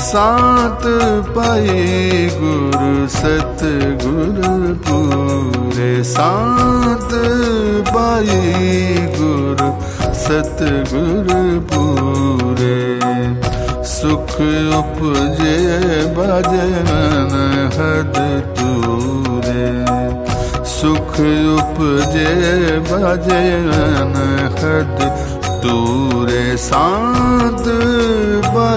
सांत पाई गुरु सतगुर पूरे। सांत पाई गुरु सतगुर पूरे। सुख उपजे भजन हद तूरे। सुख उपजे भजन हद तूरे। सांत